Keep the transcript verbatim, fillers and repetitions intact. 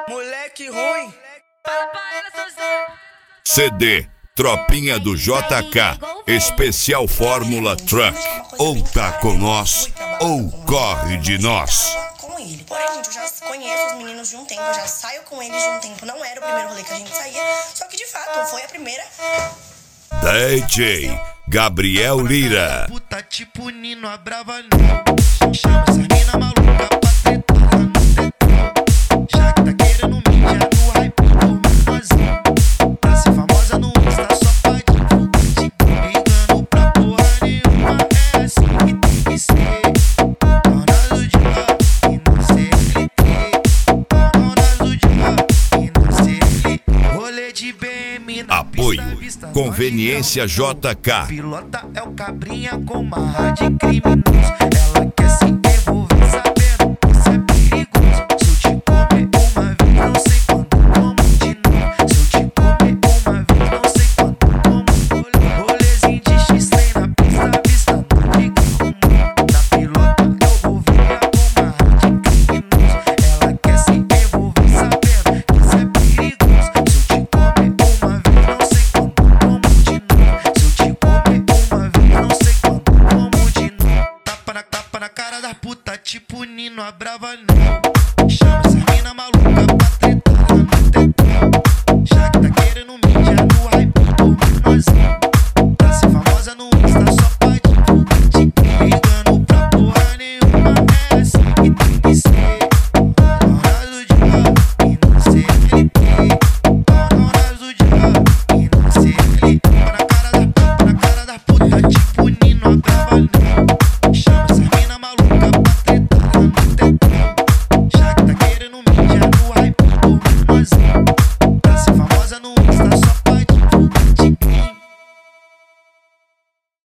Moleque ruim. C D Tropinha do J K, especial Fórmula Truck. Ou tá com nós, ou corre de nós. Com ele. Porém, gente, eu já conheço os meninos de um tempo, eu já saio com eles de um tempo. Não era o primeiro rolê que a gente saía, só que de fato foi a primeira. D J Gabriel Lira. Puta tipo Nino, a brava não. Chama essa mina maluca pra tretar no tetão. Já que tá querendo mídia no hype do menorzinho. Pra ser famosa no Insta só pra divulgar. Ligando pra porra nenhuma, é assim que tem que ser. Dona do dia e não C L T. Dona do dia e não C L T. Rolê de B M na Apoio pista, vista, Conveniência J K. Pilota é o cabrinha com marra de criminoso. Ela quer se envolver sabendo que isso é perigoso. Se eu te comer uma vez, não sei quando como de novo. Se eu te comer uma vez, não sei quando como. Rolezinho de X-Trem na pista, vista no liga comum. Na pilota eu vou vir com marra de criminoso. Ela quer se envolver sabendo que isso é perigoso. Se eu te comer uma vez, não sei quando como de novo. Se eu te comer uma vez, não sei quando como de novo. Tapa na, tapa na cara da puta, tipo Nino, a brava não. Chama essa mina maluca pra tretar no tetão. Já que tá querendo mídia no hype do menorzinho. Pra ser famosa no Insta só pra divulgar. Ligando pra porra nenhuma, é assim que tem que ser. Dona do dia e não C L T. Dona do dia e não C L T. Tapa na cara da puta, na cara da puta, tipo Nino, a brava não. Chama essa mina maluca pra tretar no tetão. Já que tá querendo mídia no hype do menorzinho. Pra ser famosa no Insta